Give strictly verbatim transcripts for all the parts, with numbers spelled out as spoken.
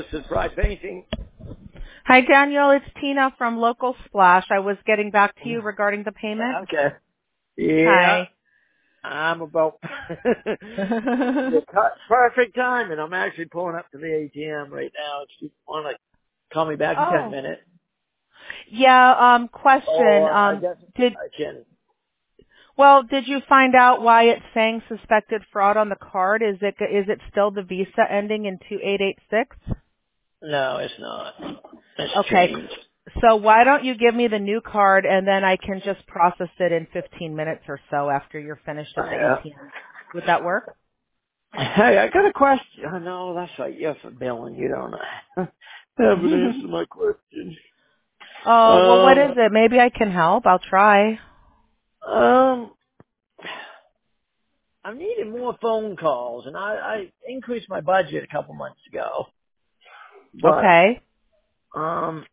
this is Fry Painting. Hi, Daniel. It's Tina from Local Splash. I was getting back to you regarding the payment. Okay. Yeah. Hi. I'm about the cut, perfect time, and I'm actually pulling up to the A T M right now. If you want to call me back in ten Oh. minutes. Yeah, um, question. Or I Um, guess did, I can. well, did you find out why it's saying suspected fraud on the card? Is it, is it still the Visa ending in two eight eight six? No, it's not. It's Okay. changed. So why don't you give me the new card and then I can just process it in fifteen minutes or so after you're finished at the Yeah. A T M. Would that work? Hey, I got a question. I know, that's right. You're for billing. You don't haven't answered my question. Oh, well, what is Um, it? Maybe I can help. I'll try. um, I'm needing more phone calls, and I, I increased my budget a couple months ago. But Okay. um,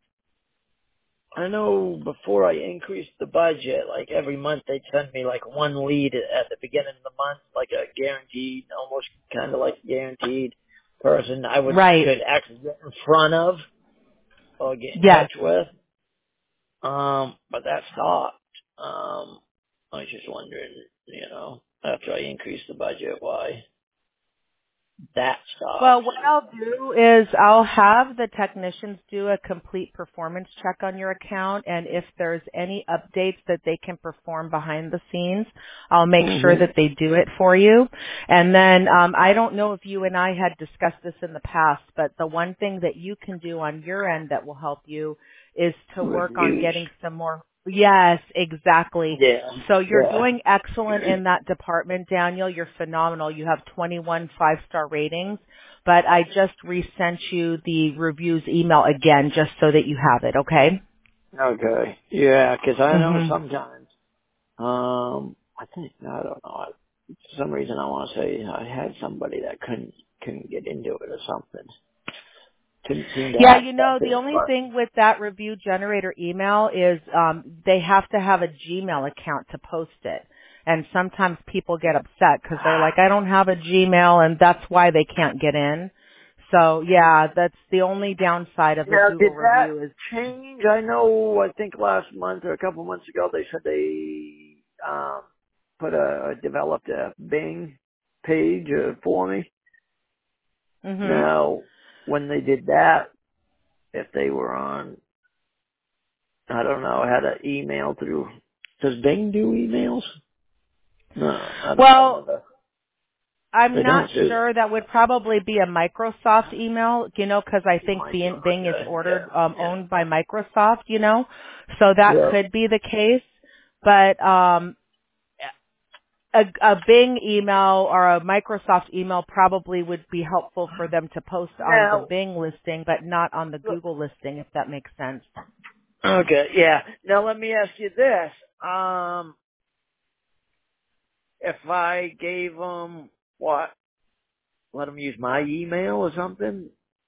I know before I increased the budget, like every month they'd send me like one lead at the beginning of the month, like a guaranteed, almost kind of like guaranteed person I would Right. could actually get in front of or get in Yes. touch with. Um, but that stopped. Um, I was just wondering, you know, after I increased the budget, why that Well, stopped. what I'll do is I'll have the technicians do a complete performance check on your account, and if there's any updates that they can perform behind the scenes, I'll make sure Mm-hmm. that they do it for you. And then um, I don't know if you and I had discussed this in the past, but the one thing that you can do on your end that will help you is to work on Reviews. getting some more. Yes, exactly. Yeah. So you're Yeah. doing excellent in that department, Daniel. You're phenomenal. You have twenty-one five-star ratings. But I just resent you the reviews email again just so that you have it, okay? Okay. Yeah, 'cause I know Mhm. sometimes, um, I think, I don't know, I, for some reason I want to say I had somebody that couldn't, couldn't get into it or something. Couldn't seem to Yeah, you access know, the it, only but, thing with that review generator email is um they have to have a Gmail account to post it. And sometimes people get upset because they're like, I don't have a Gmail, and that's why they can't get in. So, yeah, that's the only downside of a now, did Google that review is, change? I know, I think last month or a couple months ago they said they, um, put a, developed a Bing page uh, for me. mhm. Now, when they did that, if they were on, I don't know, had an email through, does Bing do emails? No, I don't, I've Well, never, I'm they not don't do sure. that. That would probably be a Microsoft email, you know, because I think My Bing, God, Bing is okay, ordered, um, yeah, owned by Microsoft, you know, so that yeah. could be the case. But um, a, a Bing email or a Microsoft email probably would be helpful for them to post on the Now, Bing listing, but not on the Google listing, if that makes sense. okay, yeah. Now let me ask you this. Um, if I gave them, what, let them use my email or something,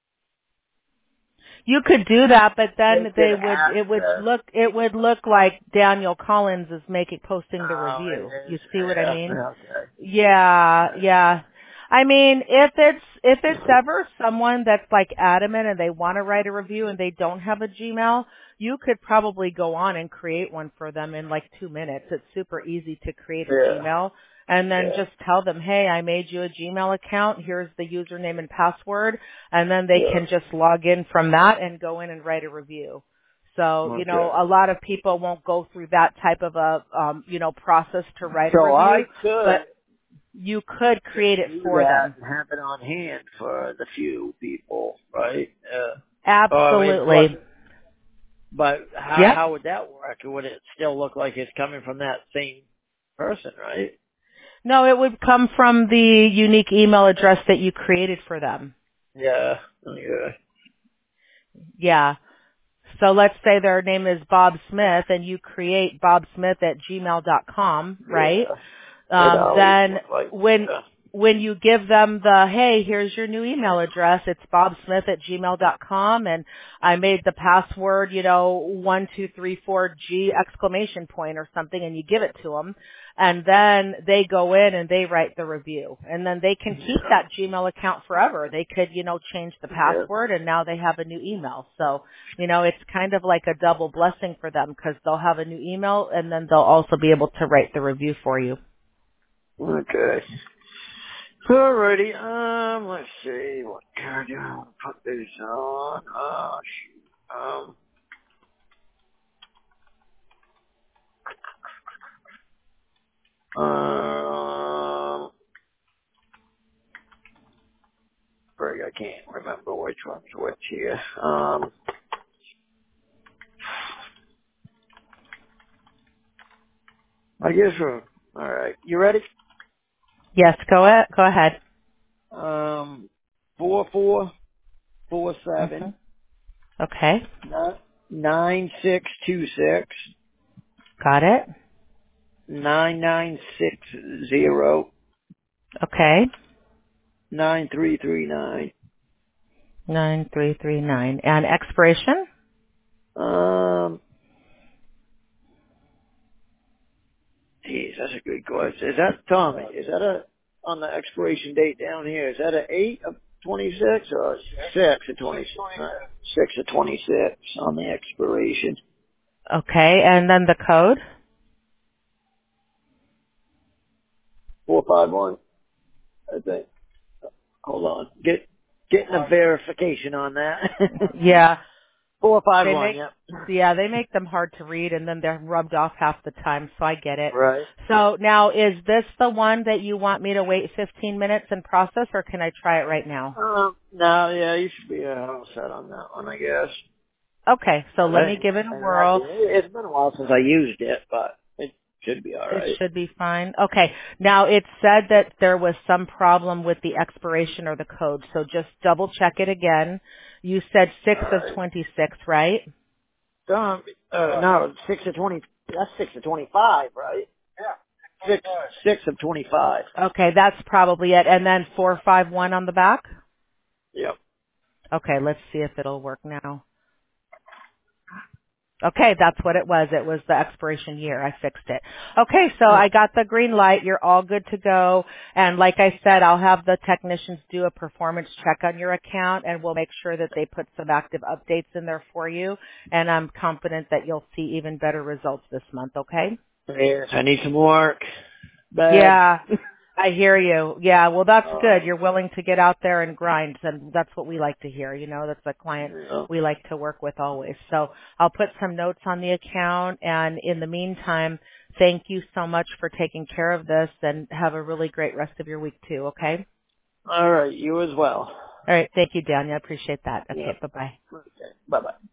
You could do that, but they then could they would, it would access, look, it would look like Daniel Collins is making, posting the oh, review. it is, You see what I mean? yeah, okay. Yeah, yeah. I mean, if it's, if it's ever someone that's like adamant and they want to write a review and they don't have a Gmail, you could probably go on and create one for them in like two minutes. It's super easy to create a Yeah, Gmail and then yeah, just tell them, hey, I made you a Gmail account. Here's the username and password. And then they yeah, can just log in from that and go in and write a review. So, you know, okay. a lot of people won't go through that type of a, um, you know, process to write a So I review, could, but you could could create it do for that them. and have it on hand for the few people, right? Uh, oh, I mean, plus, Absolutely. but how Yep. how would that work? Would it still look like it's coming from that same person, right? No, it would come from the unique email address that you created for them. Yeah, yeah, Yeah. So let's say their name is Bob Smith and you create bob smith at gmail dot com, right? yeah. It Um, always then looked like, when yeah. when you give them the, hey, here's your new email address, it's bobsmith at gmail dot com, and I made the password, you know, one two three four G exclamation point or something, and you give it to them, and then they go in and they write the review, and then they can keep that Gmail account forever. They could, you know, change the Yeah. password, and now they have a new email. So, you know, it's kind of like a double blessing for them because they'll have a new email, and then they'll also be able to write the review for you. Okay. Alrighty, um, let's see, what card do I want to put this on? Oh, shoot. Um, um, Greg, I can't remember which one's which here. Um, I guess we're, alright, you ready? Yes, go ahead. Go ahead. Um, four four four hmm seven Okay. nine six two six Got it. nine nine six zero Okay. nine three three nine. nine three three nine. And expiration? Um, geez, that's a good question. Is that Tommy? Is that a on the expiration date down here? Is that a eight of twenty six or a six of twenty six? Uh, six of twenty six on the expiration. Okay. And then the code? Four five one. I think. Hold on. Get getting a verification on that. Yeah. Four five They one. make, Yep. yeah, they make them hard to read and then they're rubbed off half the time, so I get it. Right. So now is this the one that you want me to wait fifteen minutes and process or can I try it right now? Um, no, yeah, you should be uh, all set on that one, I guess. Okay, so let me Right. give it a And whirl. actually, it- it's been a while since I used it, but it should be all It right. should be fine. Okay. Now it said that there was some problem with the expiration or the code, so just double check it again. You said six All of right. twenty-six, right? Um, uh, no, six of twenty. That's six of twenty-five, right? Yeah. Six, six of twenty-five. Okay, that's probably it. And then four five one on the back? Yep. Okay, let's see if it'll work now. Okay, that's what it was. It was the expiration year. I fixed it. Okay, so I got the green light. You're all good to go. And like I said, I'll have the technicians do a performance check on your account and we'll make sure that they put some active updates in there for you. And I'm confident that you'll see even better results this month, okay? Yes, I need some work. Bad. Yeah, I hear you. Yeah, well that's good. um, You're willing to get out there and grind and that's what we like to hear. You know, that's a client yeah. we like to work with always. So I'll put some notes on the account and in the meantime, thank you so much for taking care of this and have a really great rest of your week too, okay? All right, you as well. All right, thank you, Daniel. I appreciate that. Okay, Yep. bye-bye. Okay. Bye bye.